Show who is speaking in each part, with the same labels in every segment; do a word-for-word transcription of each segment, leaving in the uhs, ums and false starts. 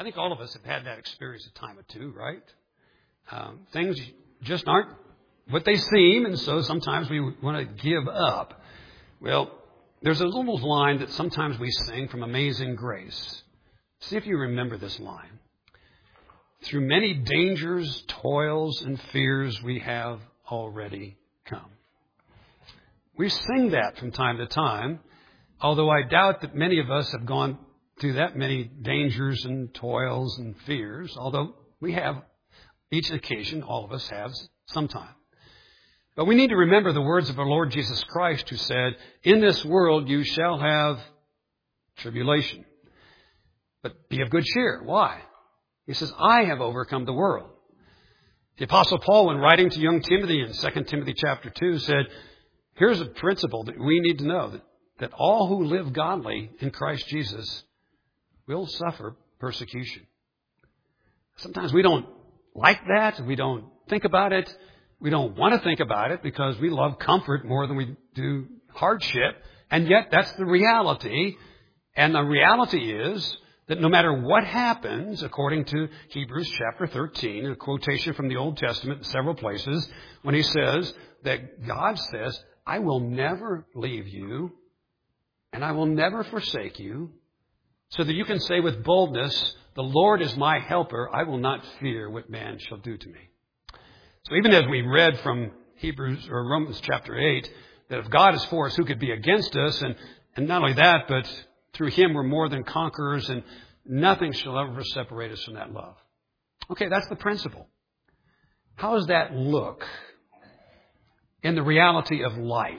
Speaker 1: I think all of us have had that experience a time or two, right? Um, things just aren't what they seem, and so sometimes we want to give up. Well, there's a little line that sometimes we sing from Amazing Grace. See if you remember this line. Through many dangers, toils, and fears we have already come. We sing that from time to time, although I doubt that many of us have gone through that many dangers and toils and fears, although we have each occasion, all of us have sometime. But we need to remember the words of our Lord Jesus Christ, who said, in this world you shall have tribulation. But be of good cheer. Why? He says, I have overcome the world. The Apostle Paul, when writing to young Timothy in Second Timothy chapter two, said, here's a principle that we need to know, that, that all who live godly in Christ Jesus will suffer persecution. Sometimes we don't like that. We don't think about it. We don't want to think about it because we love comfort more than we do hardship. And yet that's the reality. And the reality is that no matter what happens, according to Hebrews chapter thirteen, a quotation from the Old Testament in several places, when he says that God says, I will never leave you and I will never forsake you, so that you can say with boldness, the Lord is my helper. I will not fear what man shall do to me. So even as we read from Hebrews or Romans chapter eight, that if God is for us, who could be against us? And, and not only that, but through him we're more than conquerors, and nothing shall ever separate us from that love. Okay, that's the principle. How does that look in the reality of life?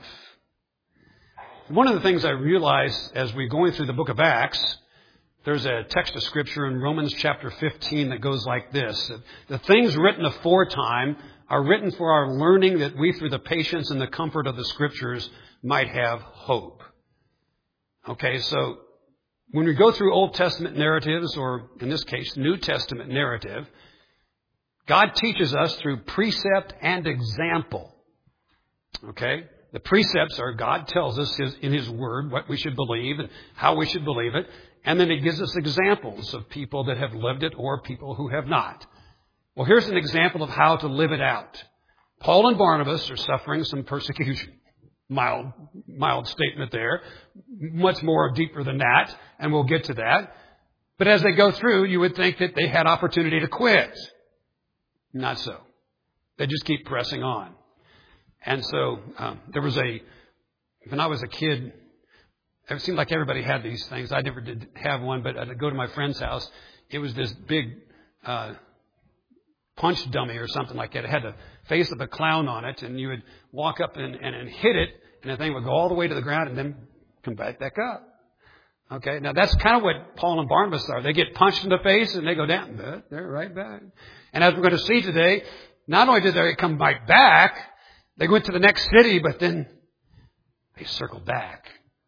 Speaker 1: One of the things I realized as we're going through the book of Acts, there's a text of Scripture in Romans chapter fifteen that goes like this. The things written aforetime are written for our learning, that we through the patience and the comfort of the Scriptures might have hope. Okay, so when we go through Old Testament narratives, or in this case, New Testament narrative, God teaches us through precept and example. Okay? The precepts are God tells us his, in His Word what we should believe and how we should believe it. And then He gives us examples of people that have lived it or people who have not. Well, here's an example of how to live it out. Paul and Barnabas are suffering some persecution. Mild, mild statement there. Much more deeper than that, and we'll get to that. But as they go through, you would think that they had opportunity to quit. Not so. They just keep pressing on. And so um, there was a, when I was a kid, it seemed like everybody had these things. I never did have one, but I'd go to my friend's house. It was this big uh, punch dummy or something like that. It had the face of a clown on it, and you would walk up and, and, and hit it, and the thing would go all the way to the ground and then come back back up. Okay, now that's kind of what Paul and Barnabas are. They get punched in the face and they go down, but they're right back. And as we're going to see today, not only did they come right back, they went to the next city, but then they circled back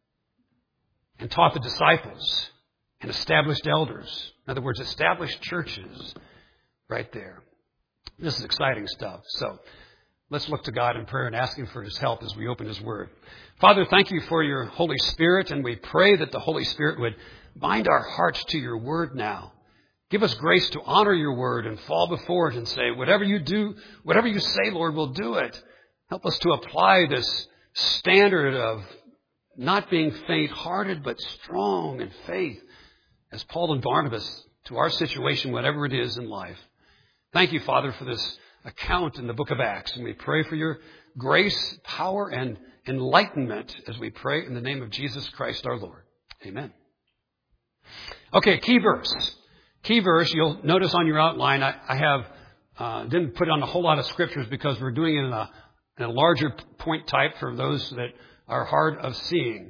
Speaker 1: and taught the disciples and established elders. In other words, established churches right there. This is exciting stuff. So let's look to God in prayer and ask Him for His help as we open His Word. Father, thank You for Your Holy Spirit, and we pray that the Holy Spirit would bind our hearts to Your Word now. Give us grace to honor Your Word and fall before it and say, whatever You do, whatever You say, Lord, we'll do it. Help us to apply this standard of not being faint-hearted, but strong in faith, as Paul and Barnabas, to our situation, whatever it is in life. Thank You, Father, for this account in the book of Acts. And we pray for Your grace, power, and enlightenment as we pray in the name of Jesus Christ our Lord. Amen. Okay, key verse. Key verse, you'll notice on your outline, I, I have uh, didn't put on a whole lot of scriptures because we're doing it in a, in a larger point type for those that are hard of seeing.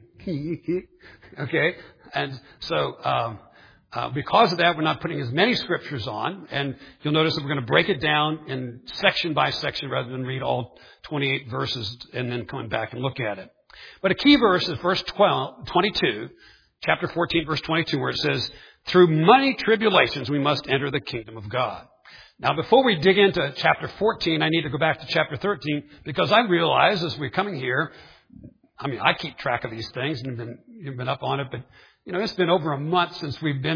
Speaker 1: Okay? And so um, uh, because of that, we're not putting as many scriptures on. And you'll notice that we're going to break it down in section by section rather than read all twenty-eight verses and then come back and look at it. But a key verse is verse twelve, twenty-two, chapter fourteen, verse twenty-two, where it says, through many tribulations we must enter the kingdom of God. Now, before we dig into chapter fourteen, I need to go back to chapter thirteen because I realize as we're coming here, I mean, I keep track of these things and you've been, you've been up on it, but, you know, it's been over a month since we've been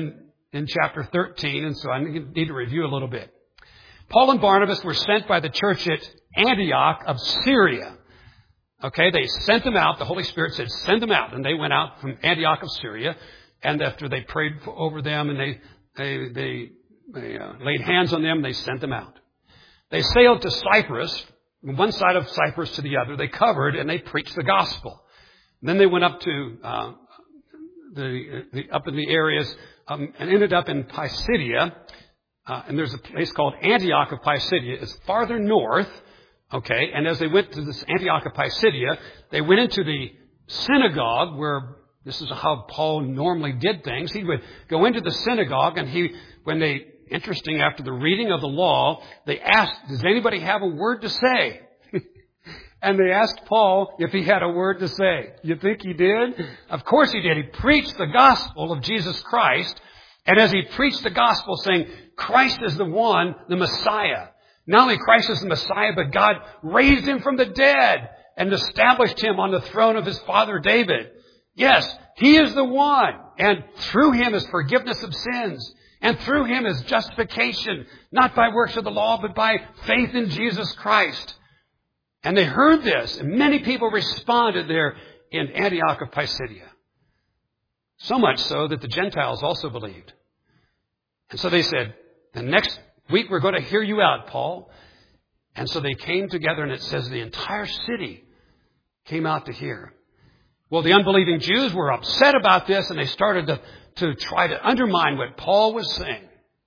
Speaker 1: in chapter thirteen, and so I need to review a little bit. Paul and Barnabas were sent by the church at Antioch of Syria. Okay, they sent them out. The Holy Spirit said, send them out. And they went out from Antioch of Syria. And after they prayed for, over them and they they they, they uh, laid hands on them, they sent them out. They sailed to Cyprus, from one side of Cyprus to the other. They covered and they preached the gospel. Then they went up to uh, the, the up in the areas um, and ended up in Pisidia. Uh, and there's a place called Antioch of Pisidia. It's farther north. Okay, and as they went to this Antioch of Pisidia, they went into the synagogue where this is how Paul normally did things. He would go into the synagogue and he, when they, interesting, after the reading of the law, they asked, does anybody have a word to say? And they asked Paul if he had a word to say. You think he did? Of course he did. He preached the gospel of Jesus Christ. And as he preached the gospel saying, Christ is the one, the Messiah. Not only Christ is the Messiah, but God raised him from the dead and established him on the throne of his father David. Yes, he is the one. And through him is forgiveness of sins. And through him is justification, not by works of the law, but by faith in Jesus Christ. And they heard this, and many people responded there in Antioch of Pisidia. So much so that the Gentiles also believed. And so they said, the next week we're going to hear you out, Paul. And so they came together, and it says the entire city came out to hear. Well, the unbelieving Jews were upset about this, and they started to, to try to undermine what Paul was saying.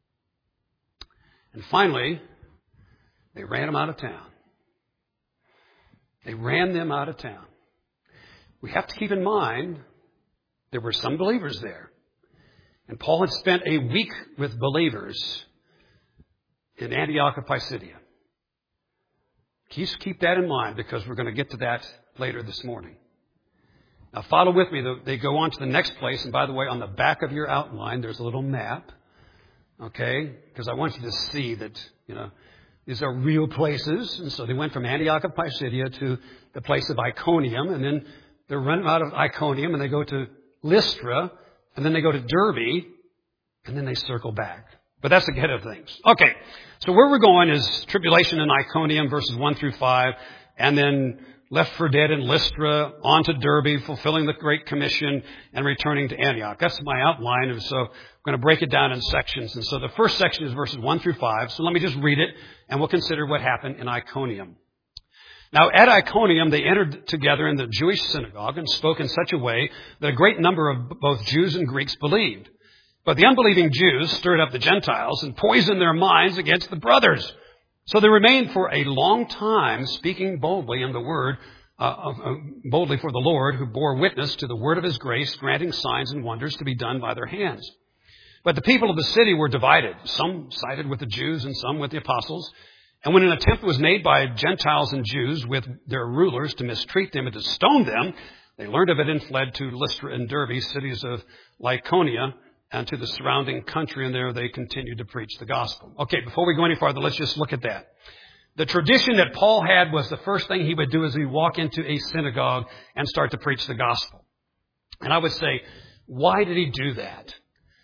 Speaker 1: And finally, they ran him out of town. They ran them out of town. We have to keep in mind there were some believers there. And Paul had spent a week with believers in Antioch of Pisidia. Please keep that in mind because we're going to get to that later this morning. Now follow with me. They go on to the next place. And by the way, on the back of your outline, there's a little map. Okay? Because I want you to see that, you know, these are real places. And so they went from Antioch of Pisidia to the place of Iconium. And then they're running out of Iconium and they go to Lystra. And then they go to Derbe. And then they circle back. But that's the head of things. Okay. So where we're going is tribulation in Iconium, verses one through five. And then left for dead in Lystra, on to Derbe, fulfilling the Great Commission, and returning to Antioch. That's my outline, and so I'm going to break it down in sections. And so the first section is verses one through five. So let me just read it, and we'll consider what happened in Iconium. Now, at Iconium, they entered together in the Jewish synagogue and spoke in such a way that a great number of both Jews and Greeks believed. But the unbelieving Jews stirred up the Gentiles and poisoned their minds against the brothers. So they remained for a long time speaking boldly in the word, uh, uh, boldly for the Lord, who bore witness to the word of his grace, granting signs and wonders to be done by their hands. But the people of the city were divided. Some sided with the Jews and some with the apostles. And when an attempt was made by Gentiles and Jews with their rulers to mistreat them and to stone them, they learned of it and fled to Lystra and Derbe, cities of Lycaonia, and to the surrounding country, and there they continued to preach the gospel. Okay, before we go any farther, let's just look at that. The tradition that Paul had was the first thing he would do is he'd walk into a synagogue and start to preach the gospel. And I would say, why did he do that?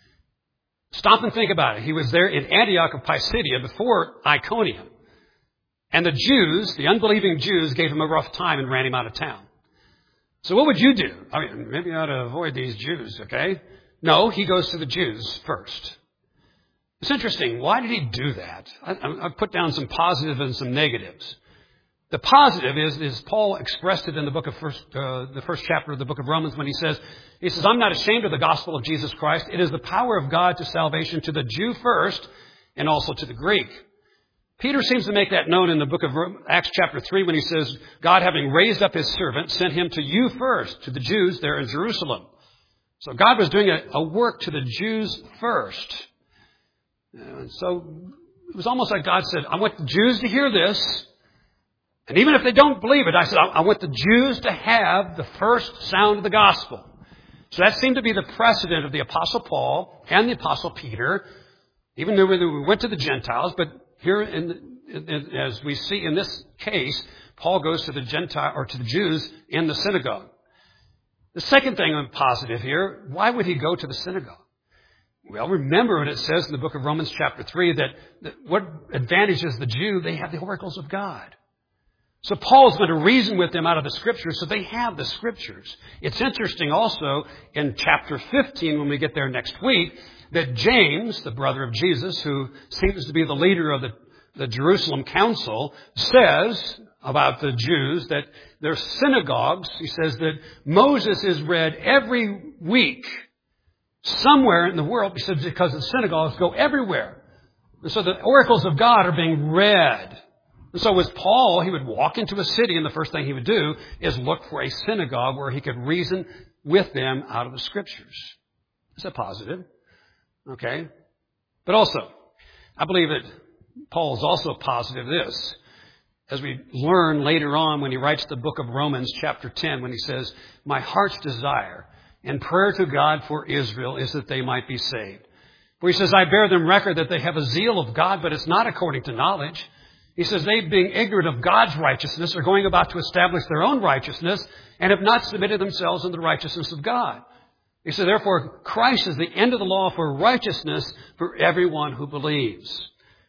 Speaker 1: Stop and think about it. He was there in Antioch of Pisidia before Iconium. And the Jews, the unbelieving Jews, gave him a rough time and ran him out of town. So what would you do? I mean, maybe I ought to avoid these Jews, okay? No, he goes to the Jews first. It's interesting. Why did he do that? I, I've put down some positives and some negatives. The positive is, is Paul expressed it in the book of first, uh, the first chapter of the book of Romans when he says, he says, I'm not ashamed of the gospel of Jesus Christ. It is the power of God to salvation to the Jew first and also to the Greek. Peter seems to make that known in the book of Acts chapter three when he says, God, having raised up his servant, sent him to you first, to the Jews there in Jerusalem. So God was doing a, a work to the Jews first. And so it was almost like God said, I want the Jews to hear this. And even if they don't believe it, I said, I, I want the Jews to have the first sound of the gospel. So that seemed to be the precedent of the Apostle Paul and the Apostle Peter, even though we went to the Gentiles. But here, in, in, as we see in this case, Paul goes to the Gentile or to the Jews in the synagogue. The second thing I'm positive here, why would he go to the synagogue? Well, remember what it says in the book of Romans chapter three, that, that what advantages the Jew? They have the oracles of God. So Paul's going to reason with them out of the Scriptures, so they have the Scriptures. It's interesting also in chapter fifteen, when we get there next week, that James, the brother of Jesus, who seems to be the leader of the, the Jerusalem council, says about the Jews that their synagogues, he says that Moses is read every week somewhere in the world, he says, because the synagogues go everywhere. And so the oracles of God are being read. And so with Paul, he would walk into a city, and the first thing he would do is look for a synagogue where he could reason with them out of the Scriptures. Is that positive? Okay. But also, I believe that Paul is also positive this. As we learn later on when he writes the book of Romans chapter ten, when he says, my heart's desire and prayer to God for Israel is that they might be saved. Where he says, I bear them record that they have a zeal of God, but it's not according to knowledge. He says, they being ignorant of God's righteousness are going about to establish their own righteousness and have not submitted themselves unto the righteousness of God. He said, therefore, Christ is the end of the law for righteousness for everyone who believes.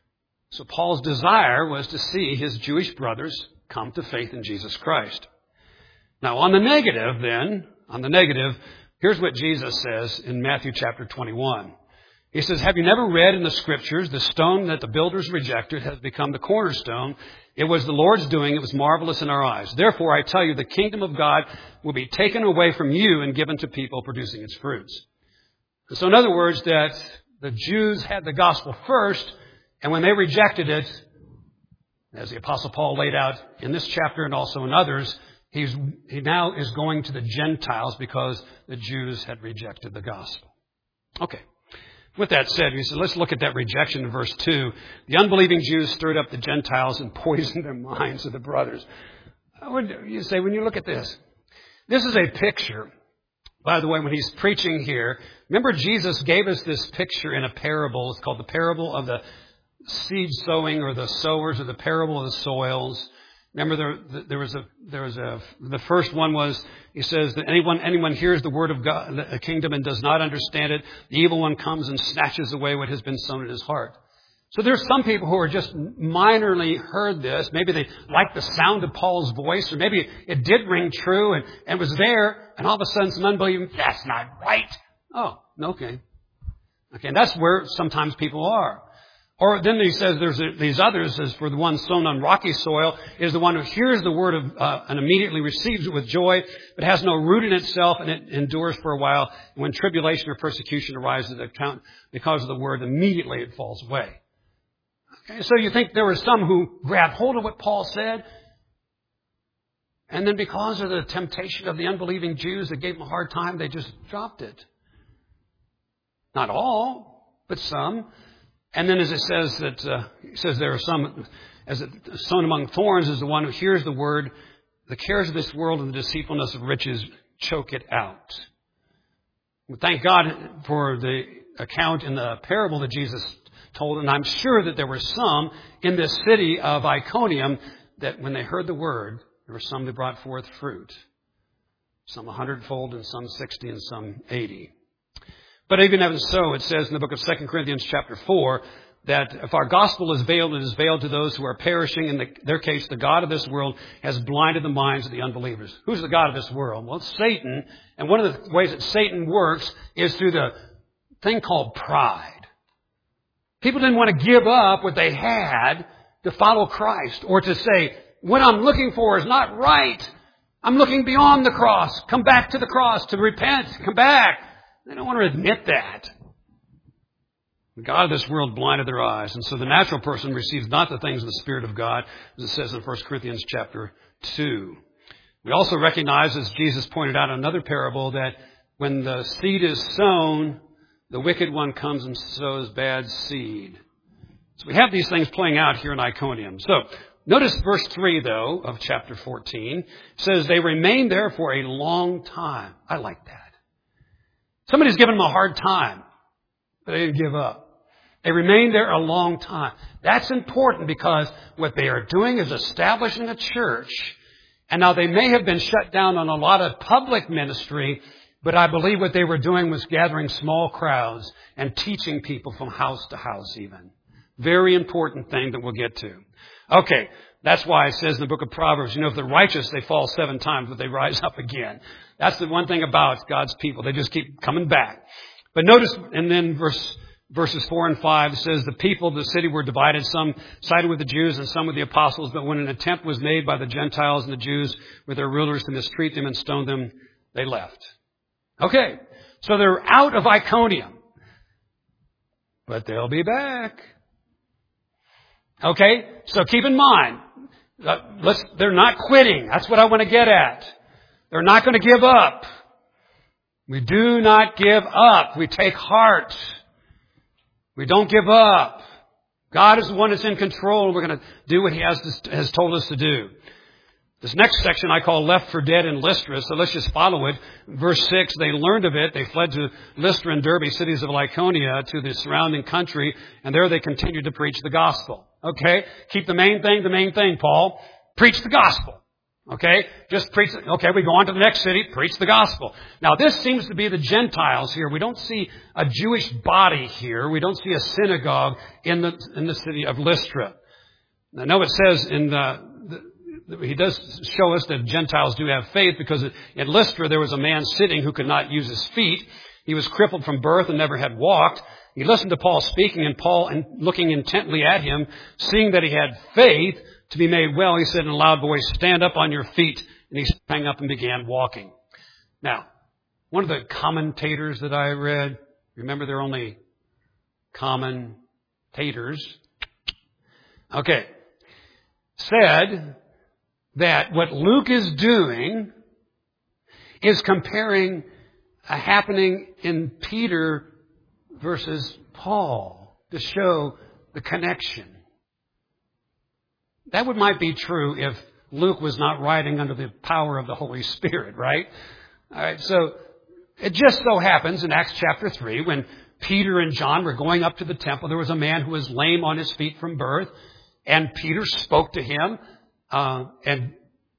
Speaker 1: So Paul's desire was to see his Jewish brothers come to faith in Jesus Christ. Now, on the negative then, on the negative, here's what Jesus says in Matthew chapter twenty-one. He says, have you never read in the Scriptures, the stone that the builders rejected has become the cornerstone? It was the Lord's doing. It was marvelous in our eyes. Therefore, I tell you, the kingdom of God will be taken away from you and given to people producing its fruits. And so in other words, that the Jews had the gospel first, and when they rejected it, as the Apostle Paul laid out in this chapter and also in others, he's, he now is going to the Gentiles because the Jews had rejected the gospel. Okay. With that said, we said, let's look at that rejection in verse two. The unbelieving Jews stirred up the Gentiles and poisoned their minds of the brothers. You say, when you look at this, this is a picture. By the way, when he's preaching here, remember Jesus gave us this picture in a parable. It's called the parable of the seed sowing, or the sowers, or the parable of the soils. Remember, there, there was a, there was a, the first one was, he says that anyone, anyone hears the word of God, the kingdom, and does not understand it, the evil one comes and snatches away what has been sown in his heart. So there's some people who are just minorly heard this. Maybe they liked the sound of Paul's voice, or maybe it did ring true and, and was there, and all of a sudden some unbelieving, that's not right. Oh, okay. Okay, and that's where sometimes people are. Or then he says there's a, these others, as for the one sown on rocky soil, is the one who hears the word of, uh, and immediately receives it with joy, but has no root in itself, and it endures for a while. And when tribulation or persecution arises at account because of the word, immediately it falls away. Okay, so you think there were some who grabbed hold of what Paul said, and then because of the temptation of the unbelieving Jews that gave them a hard time, they just dropped it. Not all, but some. And then as it says that, uh, it says there are some, as it, sown among thorns is the one who hears the word, the cares of this world and the deceitfulness of riches choke it out. We thank God for the account in the parable that Jesus told, and I'm sure that there were some in this city of Iconium that when they heard the word, there were some that brought forth fruit. Some a hundredfold and some sixty and some eighty. But even as so, it says in the book of Second Corinthians chapter four, that if our gospel is veiled, it is veiled to those who are perishing. In the, their case, the God of this world has blinded the minds of the unbelievers. Who's the God of this world? Well, it's Satan. And one of the ways that Satan works is through the thing called pride. People didn't want to give up what they had to follow Christ, or to say, what I'm looking for is not right. I'm looking beyond the cross. Come back to the cross, to repent. Come back. They don't want to admit that. The God of this world blinded their eyes. And so the natural person receives not the things of the Spirit of God, as it says in First Corinthians chapter two. We also recognize, as Jesus pointed out in another parable, that when the seed is sown, the wicked one comes and sows bad seed. So we have these things playing out here in Iconium. So notice verse three, though, of chapter fourteen. It says, they remained there for a long time. I like that. Somebody's given them a hard time, but they didn't give up. They remained there a long time. That's important because what they are doing is establishing a church. And now they may have been shut down on a lot of public ministry, but they are establishing a church. But I believe what they were doing was gathering small crowds and teaching people from house to house even. Very important thing that we'll get to. Okay, that's why it says in the book of Proverbs, you know, if the righteous, they fall seven times, but they rise up again. That's the one thing about God's people. They just keep coming back. But notice, and then verse, verses four and five says, the people of the city were divided. Some sided with the Jews and some with the apostles. But when an attempt was made by the Gentiles and the Jews with their rulers to mistreat them and stone them, they left. Okay, so they're out of Iconium. But they'll be back. Okay, so keep in mind, uh, let's, they're not quitting. That's what I want to get at. They're not going to give up. We do not give up. We take heart. We don't give up. God is the one that's in control. We're going to do what He has, has told us to do. This next section I call Left for Dead in Lystra, so let's just follow it. Verse six, they learned of it. They fled to Lystra and Derbe, cities of Lycaonia, to the surrounding country, and there they continued to preach the gospel. Okay? Keep the main thing the main thing, Paul. Preach the gospel. Okay? Just preach. Okay, we go on to the next city, preach the gospel. Now this seems to be the Gentiles here. We don't see a Jewish body here. We don't see a synagogue in the, in the city of Lystra. I know it says in the, the He does show us that Gentiles do have faith because in Lystra there was a man sitting who could not use his feet. He was crippled from birth and never had walked. He listened to Paul speaking, and Paul, and looking intently at him, seeing that he had faith to be made well, he said in a loud voice, "Stand up on your feet." And he sprang up and began walking. Now, one of the commentators that I read, remember they're only commentators, okay, said that what Luke is doing is comparing a happening in Peter versus Paul to show the connection. That would might be true if Luke was not writing under the power of the Holy Spirit, right? All right, so it just so happens in Acts chapter three, when Peter and John were going up to the temple, there was a man who was lame on his feet from birth, and Peter spoke to him uh, and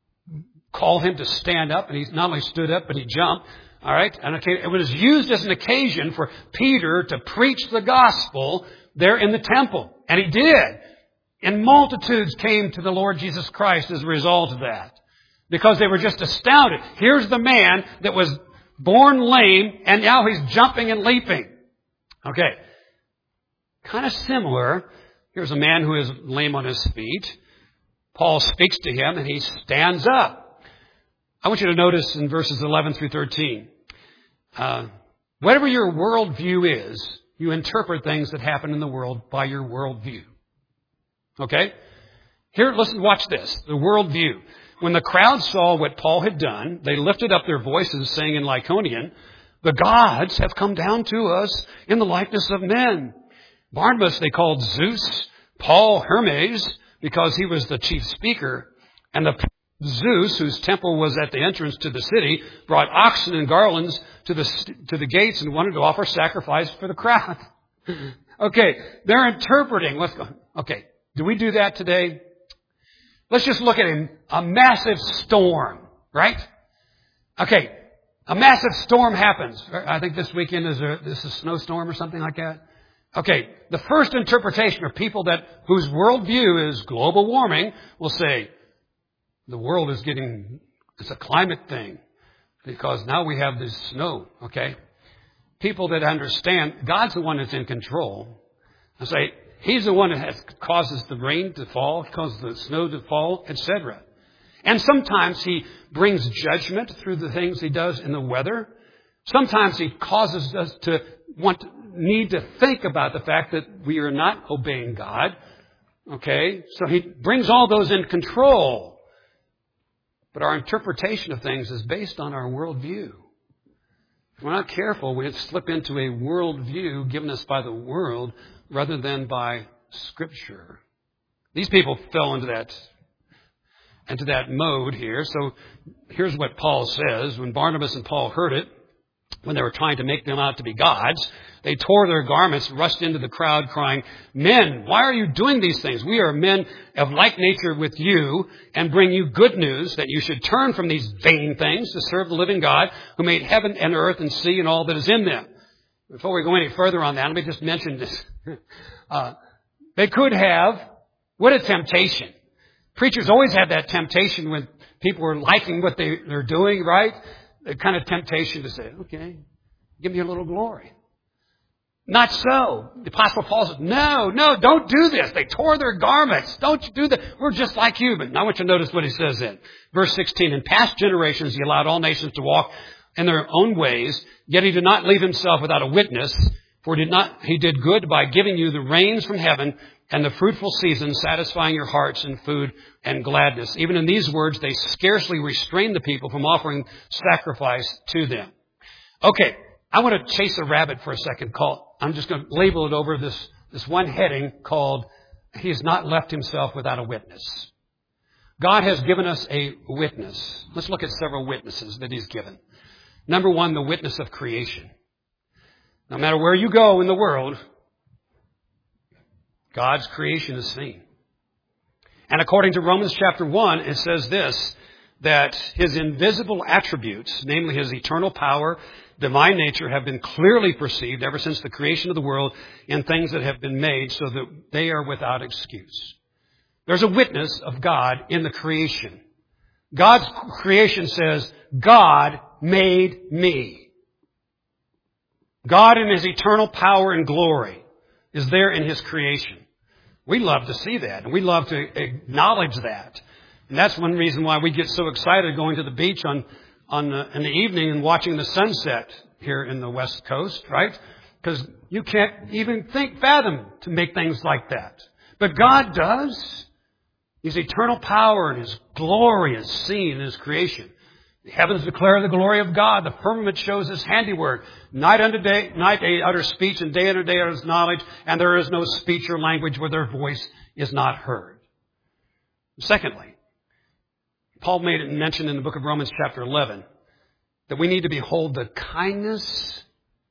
Speaker 1: called him to stand up, and he not only stood up, but he jumped. All right, and it was used as an occasion for Peter to preach the gospel there in the temple, and he did. And multitudes came to the Lord Jesus Christ as a result of that, because they were just astounded. Here's the man that was born lame, and now he's jumping and leaping. Okay, kind of similar. Here's a man who is lame on his feet. Paul speaks to him, and he stands up. I want you to notice in verses eleven through thirteen, uh, whatever your worldview is, you interpret things that happen in the world by your worldview. Okay? Here, listen, watch this. The worldview. When the crowd saw what Paul had done, they lifted up their voices, saying in Lycaonian, "The gods have come down to us in the likeness of men." Barnabas they called Zeus, Paul Hermes, because he was the chief speaker, and the Zeus, whose temple was at the entrance to the city, brought oxen and garlands to the to the gates and wanted to offer sacrifice for the crowd. Okay, they're interpreting what's going. Okay, do we do that today? Let's just look at a, a massive storm, right? Okay, a massive storm happens. I think this weekend is a this is a snowstorm or something like that. Okay, the first interpretation of people that whose worldview is global warming will say the world is getting, it's a climate thing because now we have this snow. Okay, people that understand God's the one that's in control. I say He's the one that has, causes the rain to fall, causes the snow to fall, et cetera. And sometimes He brings judgment through the things He does in the weather. Sometimes He causes us to want, need to think about the fact that we are not obeying God. Okay? So He brings all those in control. But our interpretation of things is based on our worldview. If we're not careful, we slip into a worldview given us by the world rather than by Scripture. These people fell into that, into that mode here. So here's what Paul says. When Barnabas and Paul heard it, when they were trying to make them out to be gods, they tore their garments, rushed into the crowd crying, "Men, why are you doing these things? We are men of like nature with you and bring you good news that you should turn from these vain things to serve the living God who made heaven and earth and sea and all that is in them." Before we go any further on that, let me just mention this. Uh, they could have, what a temptation. Preachers always have that temptation when people are liking what they, they're doing, right? The kind of temptation to say, okay, give me a little glory. Not so. The Apostle Paul says, no, no, don't do this. They tore their garments. Don't you do that. We're just like you. But I want you to notice what he says in verse sixteen. In past generations, he allowed all nations to walk in their own ways, yet he did not leave himself without a witness, for he did not, he did good by giving you the rains from heaven and the fruitful season, satisfying your hearts in food and gladness. Even in these words, they scarcely restrained the people from offering sacrifice to them. Okay, I want to chase a rabbit for a second. Call, I'm just going to label it over this, this one heading called, He has not left himself without a witness. God has given us a witness. Let's look at several witnesses that he's given. Number one, the witness of creation. No matter where you go in the world, God's creation is seen. And according to Romans chapter one, it says this, that his invisible attributes, namely his eternal power, divine nature, have been clearly perceived ever since the creation of the world in things that have been made, so that they are without excuse. There's a witness of God in the creation. God's creation says, God made me. God in his eternal power and glory is there in his creation. We love to see that, and we love to acknowledge that. And that's one reason why we get so excited going to the beach on, on the, in the evening and watching the sunset here in the West Coast, right? Because you can't even think, fathom to make things like that. But God does. His eternal power and his glory is seen in his creation. The heavens declare the glory of God. The firmament shows his handiwork. Night unto day, night they utter speech, and day unto day utters knowledge. And there is no speech or language where their voice is not heard. Secondly, Paul made it mention in the book of Romans chapter eleven that we need to behold the kindness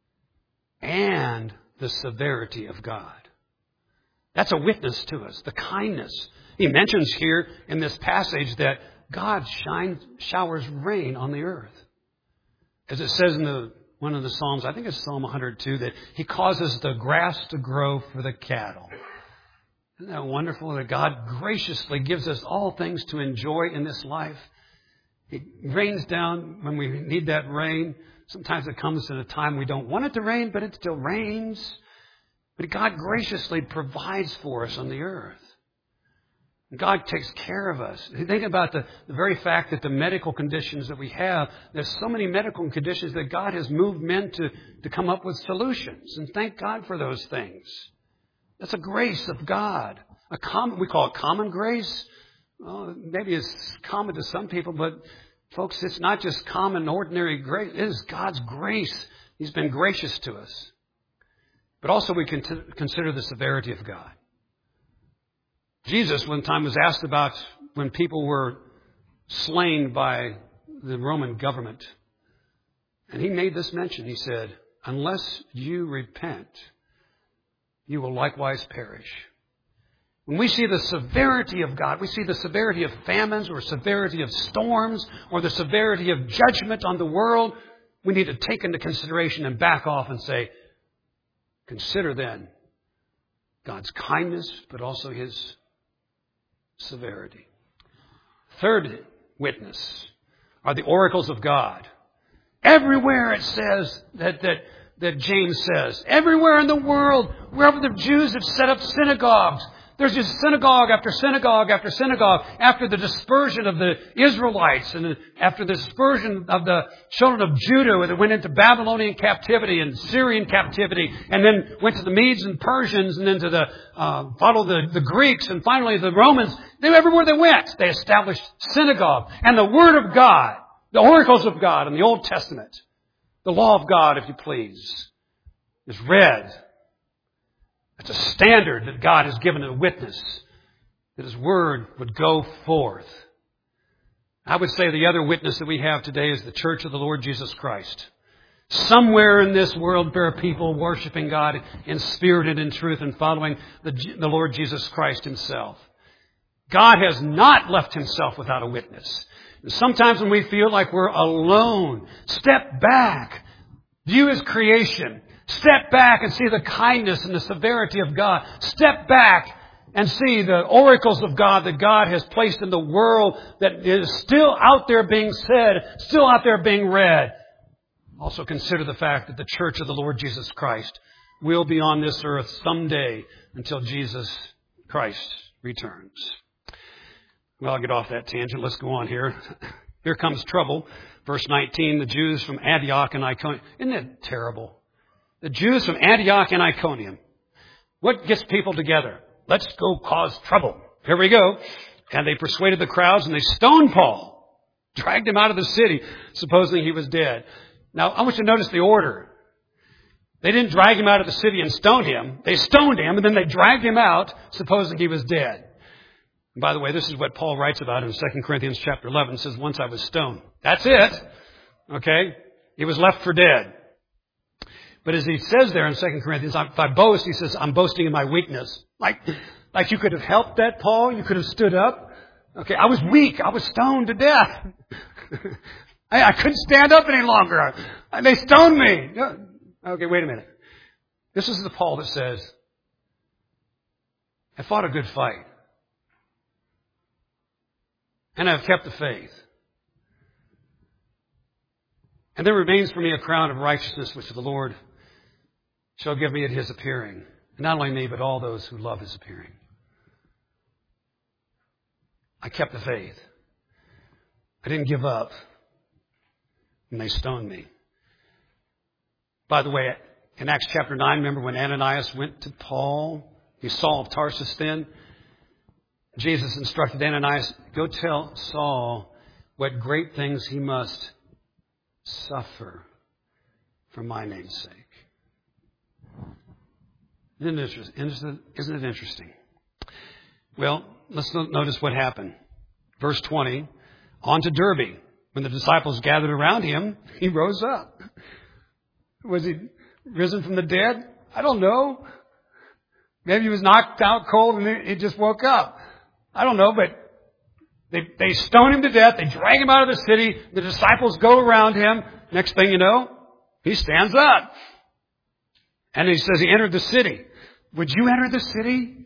Speaker 1: and the severity of God. That's a witness to us, the kindness. He mentions here in this passage that God shines, showers rain on the earth. As it says in the, one of the Psalms, I think it's Psalm one hundred two, that he causes the grass to grow for the cattle. Isn't that wonderful that God graciously gives us all things to enjoy in this life? It rains down when we need that rain. Sometimes it comes at a time we don't want it to rain, but it still rains. But God graciously provides for us on the earth. God takes care of us. Think about the, the very fact that the medical conditions that we have, there's so many medical conditions that God has moved men to, to come up with solutions. And thank God for those things. That's a grace of God. A common, we call it common grace. Well, maybe it's common to some people, but folks, it's not just common, ordinary grace. It is God's grace. He's been gracious to us. But also we can consider the severity of God. Jesus, one time, was asked about when people were slain by the Roman government. And he made this mention. He said, unless you repent, you will likewise perish. When we see the severity of God, we see the severity of famines or severity of storms or the severity of judgment on the world, we need to take into consideration and back off and say, consider then God's kindness, but also his severity. Third witness are the oracles of God. Everywhere it says that, that, that James says, everywhere in the world, wherever the Jews have set up synagogues, there's just synagogue after synagogue after synagogue after the dispersion of the Israelites and after the dispersion of the children of Judah that went into Babylonian captivity and Syrian captivity and then went to the Medes and Persians and then to the, uh, followed the, the Greeks and finally the Romans. They, everywhere they went, they established synagogue. And the Word of God, the oracles of God in the Old Testament, the law of God, if you please, is read. It's a standard that God has given a witness that his word would go forth. I would say the other witness that we have today is the Church of the Lord Jesus Christ. Somewhere in this world there are people worshiping God in spirit and in truth and following the, the Lord Jesus Christ Himself. God has not left Himself without a witness. Sometimes when we feel like we're alone, step back, view His creation, step back and see the kindness and the severity of God. Step back and see the oracles of God that God has placed in the world that is still out there being said, still out there being read. Also consider the fact that the church of the Lord Jesus Christ will be on this earth someday until Jesus Christ returns. Well, I'll get off that tangent. Let's go on here. Here comes trouble. Verse nineteen, the Jews from Antioch and Iconium. Isn't that terrible? The Jews from Antioch and Iconium. What gets people together? Let's go cause trouble. Here we go. And they persuaded the crowds and they stoned Paul. Dragged him out of the city, supposing he was dead. Now, I want you to notice the order. They didn't drag him out of the city and stone him. They stoned him and then they dragged him out, supposing he was dead. And by the way, this is what Paul writes about in Second Corinthians chapter eleven. It says, once I was stoned. That's it. Okay? He was left for dead. But as he says there in Second Corinthians, if I boast, he says, I'm boasting in my weakness. Like, like you could have helped that, Paul. You could have stood up. Okay, I was weak. I was stoned to death. I, I couldn't stand up any longer. I, they stoned me. Okay, wait a minute. This is the Paul that says, I fought a good fight. And I've kept the faith. And there remains for me a crown of righteousness, which the Lord shall give me at His appearing. And not only me, but all those who love His appearing. I kept the faith. I didn't give up. And they stoned me. By the way, in Acts chapter nine, remember when Ananias went to Paul? He's Saul of Tarsus then. Jesus instructed Ananias, go tell Saul what great things he must suffer for my name's sake. Isn't it interesting? Well, let's notice what happened. Verse twenty, on to Derbe. When the disciples gathered around him, he rose up. Was he risen from the dead? I don't know. Maybe he was knocked out cold and he just woke up. I don't know, but they, they stone him to death. They drag him out of the city. The disciples go around him. Next thing you know, he stands up. And he says he entered the city. Would you enter the city?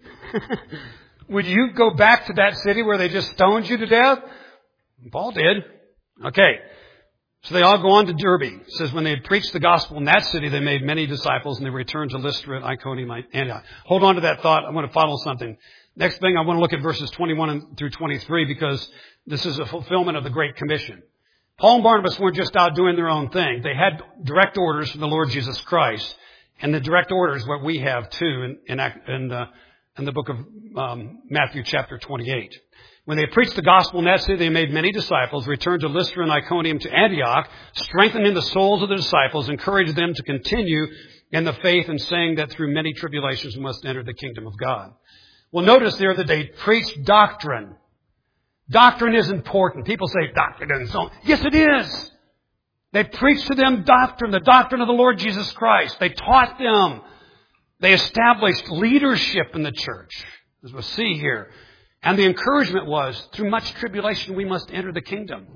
Speaker 1: Would you go back to that city where they just stoned you to death? Paul did. Okay. So they all go on to Derbe. It says when they had preached the gospel in that city, they made many disciples and they returned to Lystra, Iconium, and Antioch. Hold on to that thought. I want to follow something. Next thing, I want to look at verses twenty-one through twenty-three because this is a fulfillment of the Great Commission. Paul and Barnabas weren't just out doing their own thing. They had direct orders from the Lord Jesus Christ. And the direct order is what we have too in, in, in, the, in the book of um, Matthew chapter twenty-eight. When they preached the gospel in that city, they made many disciples, returned to Lystra and Iconium to Antioch, strengthening the souls of the disciples, encouraged them to continue in the faith and saying that through many tribulations we must enter the kingdom of God. Well, notice there that they preached doctrine. Doctrine is important. People say doctrine isn't so. Yes, it is. They preached to them doctrine, the doctrine of the Lord Jesus Christ. They taught them. They established leadership in the church, as we'll see here. And the encouragement was, through much tribulation, we must enter the kingdom.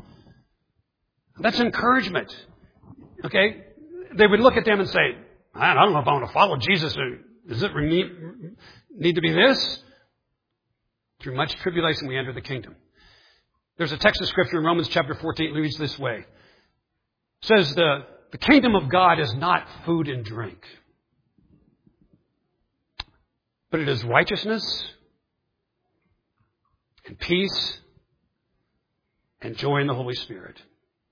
Speaker 1: That's encouragement. Okay? They would look at them and say, I don't know if I want to follow Jesus. Does it need to be this? Through much tribulation, we enter the kingdom. There's a text of scripture in Romans chapter fourteen that reads this way. It says, the, the kingdom of God is not food and drink, but it is righteousness and peace and joy in the Holy Spirit.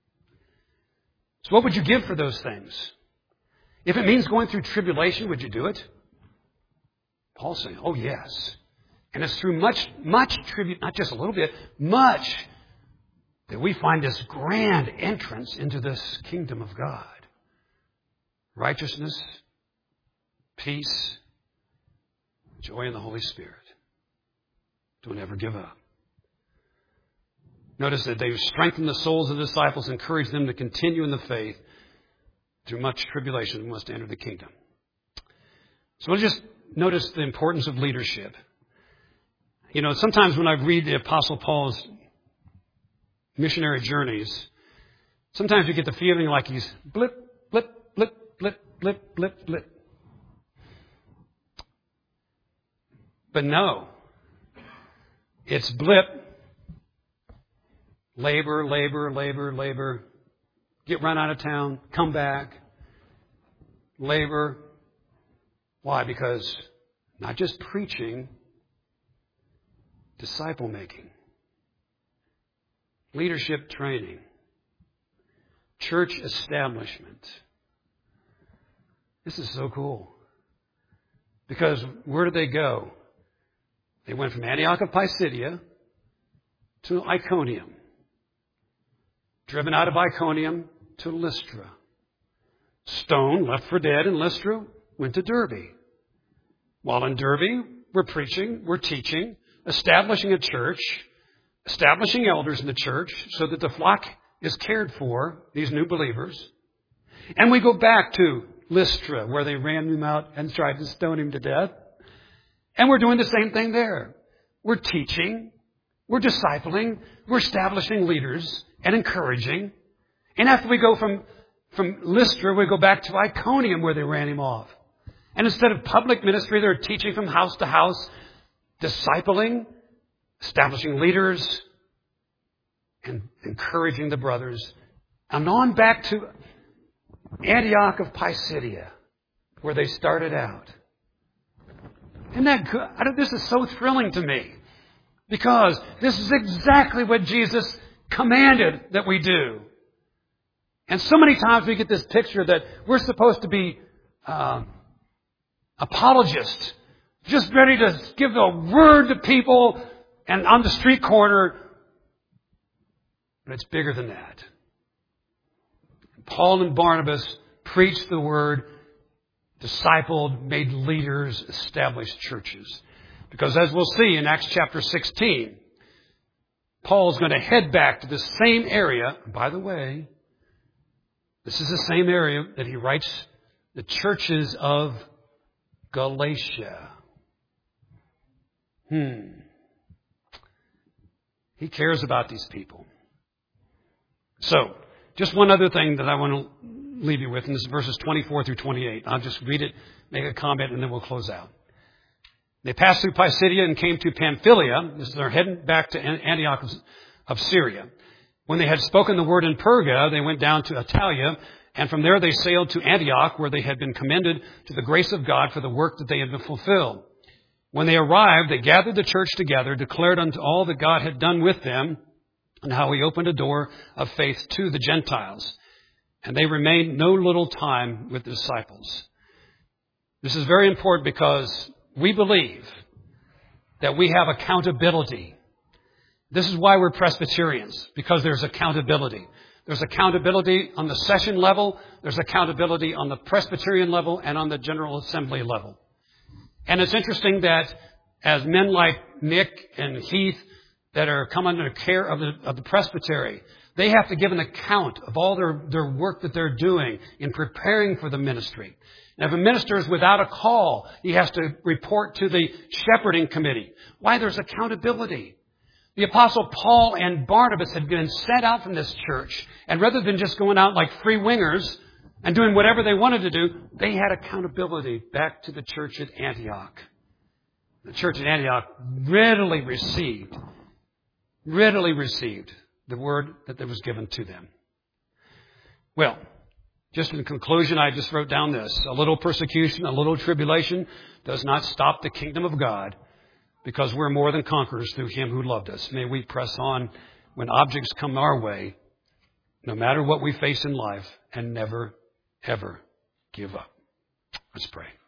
Speaker 1: So what would you give for those things? If it means going through tribulation, would you do it? Paul's saying, oh yes. And it's through much, much tribute, not just a little bit, much, that we find this grand entrance into this kingdom of God. Righteousness, peace, joy in the Holy Spirit. Don't ever give up. Notice that they strengthened the souls of the disciples, encouraged them to continue in the faith. through much tribulation, must enter the kingdom. So we'll just notice the importance of leadership. You know, sometimes when I read the Apostle Paul's missionary journeys, sometimes you get the feeling like he's blip, blip, blip, blip, blip, blip, blip. But no, it's blip, labor, labor, labor, labor, get run out of town, come back, labor. Why? Because not just preaching, disciple making, leadership training, church establishment. This is so cool. Because where did they go? They went from Antioch of Pisidia to Iconium. Driven out of Iconium to Lystra. Stoned, left for dead in Lystra, went to Derbe. While in Derbe, we're preaching, we're teaching, establishing a church, establishing elders in the church so that the flock is cared for, these new believers. And we go back to Lystra, where they ran him out and tried to stone him to death. And we're doing the same thing there. We're teaching, we're discipling, we're establishing leaders and encouraging. And after we go from, from Lystra, we go back to Iconium, where they ran him off. And instead of public ministry, they're teaching from house to house, discipling, establishing leaders, and encouraging the brothers. And on back to Antioch of Pisidia, where they started out. Isn't that good? I don't, this is so thrilling to me. Because this is exactly what Jesus commanded that we do. And so many times we get this picture that we're supposed to be um, apologists, just ready to give a word to people and on the street corner. But it's bigger than that. Paul and Barnabas preached the word, discipled, made leaders, established churches. Because as we'll see in Acts chapter sixteen, Paul's going to head back to the same area. By the way, this is the same area that he writes the churches of Galatia. Hmm. He cares about these people. So, just one other thing that I want to leave you with, and this is verses twenty-four through twenty-eight. I'll just read it, make a comment, and then we'll close out. They passed through Pisidia and came to Pamphylia. This is they're heading back to Antioch of, of Syria. When they had spoken the word in Perga, they went down to Attalia, and from there they sailed to Antioch, where they had been commended to the grace of God for the work that they had fulfilled. When they arrived, they gathered the church together, declared unto all that God had done with them, and how he opened a door of faith to the Gentiles. And they remained no little time with the disciples. This is very important because we believe that we have accountability. This is why we're Presbyterians, because there's accountability. There's accountability on the session level, there's accountability on the Presbyterian level, and on the General Assembly level. And it's interesting that as men like Nick and Heath that are come under the care of the, of the presbytery, they have to give an account of all their, their work that they're doing in preparing for the ministry. And if a minister is without a call, he has to report to the shepherding committee. Why? There's accountability. The Apostle Paul and Barnabas had been sent out from this church, and rather than just going out like free wingers and doing whatever they wanted to do, they had accountability back to the church at Antioch. The church at Antioch readily received, readily received the word that was given to them. Well, just in conclusion, I just wrote down this. A little persecution, a little tribulation does not stop the kingdom of God, because we're more than conquerors through him who loved us. May we press on when objects come our way, no matter what we face in life, and never, ever give up. Let's pray.